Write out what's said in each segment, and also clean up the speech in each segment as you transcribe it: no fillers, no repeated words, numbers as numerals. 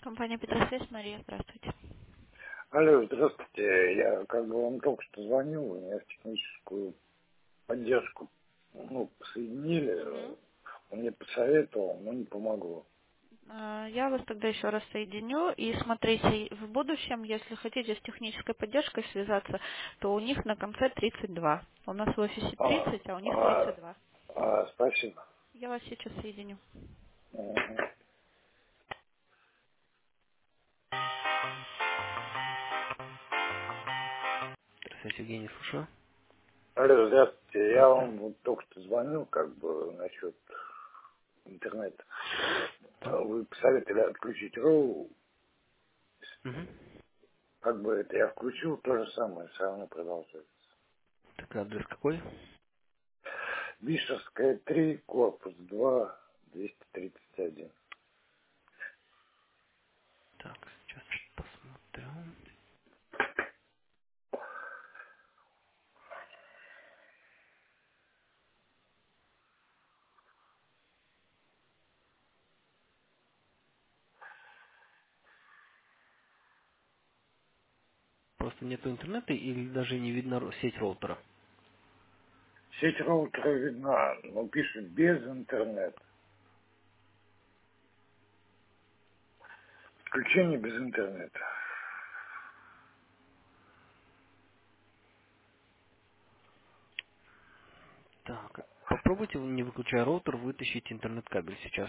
Компания Петросвязь, Мария, здравствуйте. Алло, здравствуйте. Я как бы вам только что звонил, меня в техническую поддержку соединили. Мгм. Он мне посоветовал, но не помогло. Я вас тогда еще раз соединю. И смотрите, в будущем, если хотите с технической поддержкой связаться, то у них на конце 32. У нас в офисе А, 30, а у них а, 32. спасибо. Я вас сейчас соединю. Мгм. Здравствуйте, Евгений, слушаю. Алло, здравствуйте. Я Здравствуйте. вам вот только что звонил, как бы, насчет интернета. Так. Вы посоветовали отключить роу. Угу. Как бы это я включил, то же самое, все равно продолжается. Так, адрес какой? Бишевская 3, корпус 2, 231. Так, сейчас посмотрю. Просто нету интернета или даже не видно сеть роутера? Сеть роутера видна, но пишет без интернета. Включение без интернета. Так, попробуйте, не выключая роутер, вытащить интернет-кабель сейчас.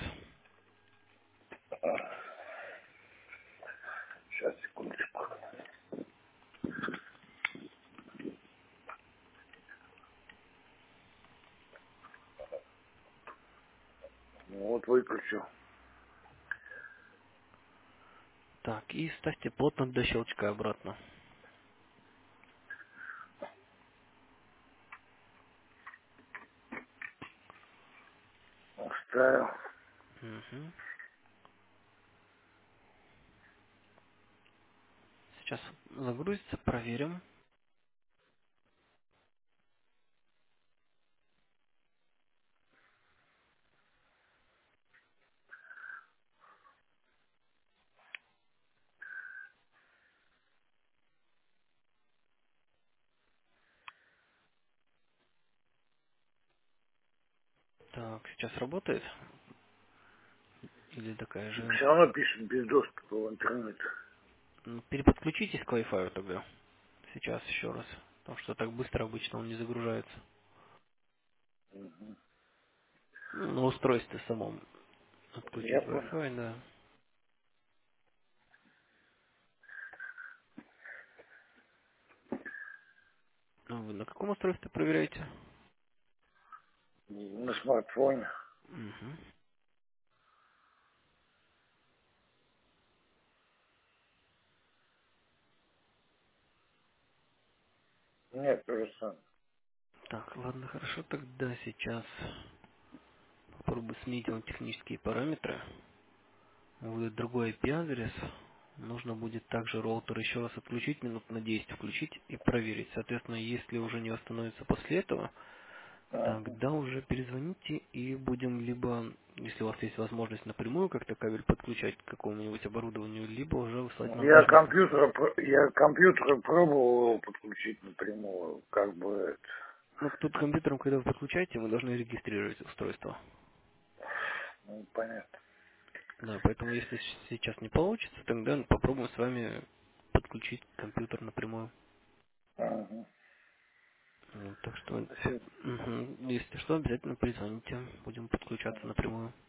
Сейчас, секундочку. Ну, вот выключу. Так, и ставьте плотно до щелчка обратно. Оставил. Мгм. Сейчас загрузится, проверим. Так, сейчас работает? Или такая же? Все равно пишет без доступа в интернет. Переподключитесь к Wi-Fi тогда. Сейчас еще раз. Потому что так быстро обычно он не загружается. Мгм. На устройстве самом Я отключить понял. Wi-Fi, да. Вы на каком устройстве проверяете? На смартфоне. Мгм. Нет, то же самое. Так, ладно, хорошо, тогда сейчас попробую сменить вам технические параметры. Будет другой IP-адрес. Нужно будет также роутер еще раз отключить, минут на 10 включить и проверить. Соответственно, если уже не восстановится после этого, Ага. тогда уже перезвоните и будем либо, если у вас есть возможность напрямую как-то кабель подключать к какому-нибудь оборудованию, либо уже выслать монтажника. Я компьютер пробовал его подключить напрямую. Как бы это. Ну, тут компьютером, когда вы подключаете, мы должны регистрировать устройство. Ну, понятно. Да, поэтому если сейчас не получится, тогда попробуем с вами подключить компьютер напрямую. Ага. Вот, так что, Спасибо. если что, обязательно перезвоните. Будем подключаться напрямую.